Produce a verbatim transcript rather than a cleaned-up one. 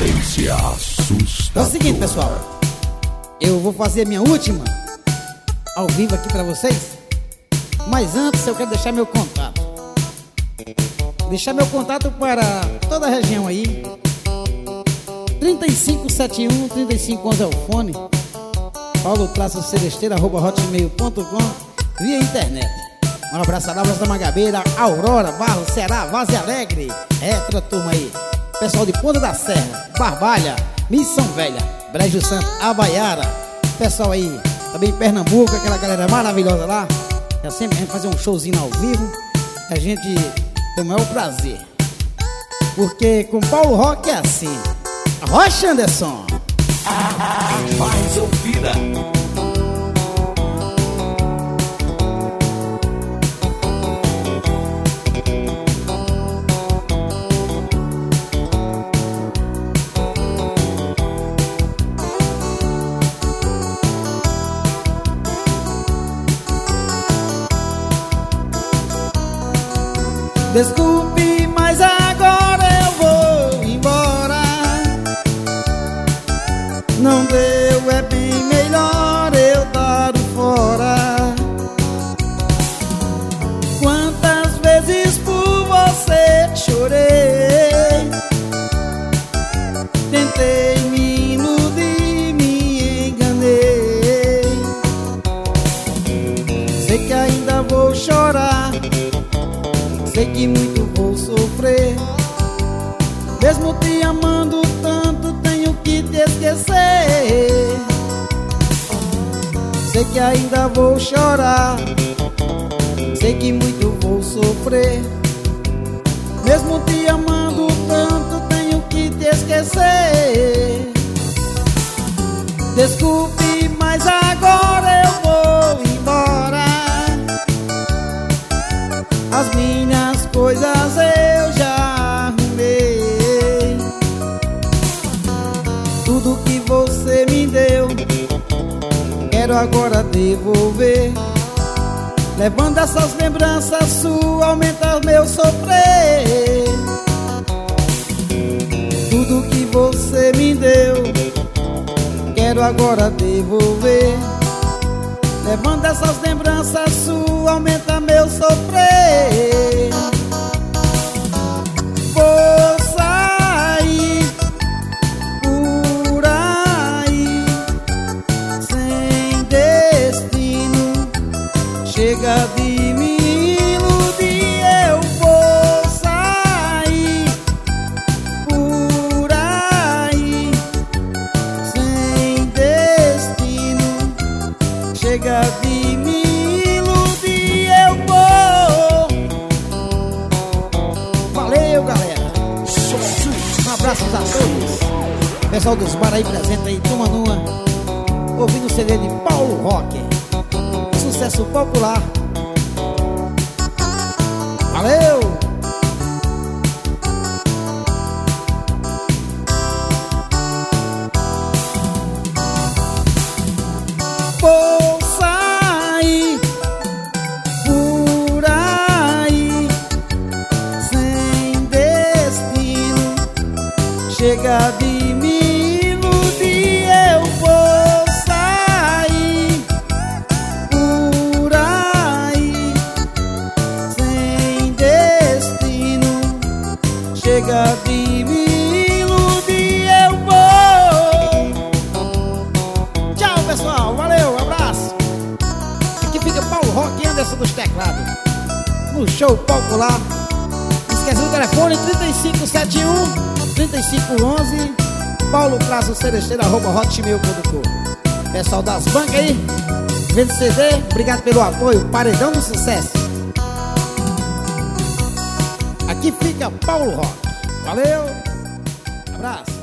Potência assustadora. É o seguinte, pessoal, eu vou fazer a minha última ao vivo aqui pra vocês. Mas antes eu quero deixar meu contato. Deixar meu contato para toda a região aí. trinta e cinco setenta e um, trinta e cinco onze é o fone. Paulo traço celesteira arroba hotmail ponto com via internet. Um abraço a Lavras da Mangabeira, Aurora, Barro, Ceará, Vaze Alegre. É, toda a turma aí. Pessoal de Ponta da Serra, Barbalha, Missão Velha, Brejo Santo, Abaiara. Pessoal aí, também em Pernambuco, aquela galera maravilhosa lá. É sempre a gente fazer um showzinho ao vivo. A gente tem o maior prazer. Porque com Paulo Rock é assim. Rocha Anderson. A mais ouvida. Desculpe, mas agora eu vou embora. Não deu, é bem melhor eu dar fora. Quantas vezes por você chorei, tentei me iludir, me enganei. Sei que ainda vou chorar, sei que muito vou sofrer. Mesmo te amando tanto, tenho que te esquecer. Sei que ainda vou chorar, sei que muito vou sofrer. Mesmo te amando tanto, tenho que te esquecer. Desculpe, mas agora eu vou embora. As minhas coisas eu já arrumei. Tudo que você me deu, quero agora devolver. Levando essas lembranças suas, aumenta meu sofrer. Tudo que você me deu, quero agora devolver. Levando essas lembranças suas, aumenta meu sofrer. Vou sair por aí sem destino. Chega de me iludir. Eu vou sair por aí sem destino. Chega de me iludir, eu vou. Valeu, galera. Um abraço a todos. Pessoal dos bar aí presente aí, toma numa, ouvindo o C D de Paulo Rock. Sucesso popular. Valeu. Vou sair por aí sem destino. Chega de me iludir. Eu vou sair por aí sem destino. Chega de me iludir. Eu vou. Tchau, pessoal. Valeu. Paulo Rock e Anderson dos teclados no show popular. Esqueci o telefone trinta e cinco setenta e um, trinta e cinco onze. Paulo traço celesteira arroba hotmail ponto com. Pessoal das bancas aí, vendo C D, obrigado pelo apoio. Paredão do sucesso. Aqui fica Paulo Rock. Valeu, abraço.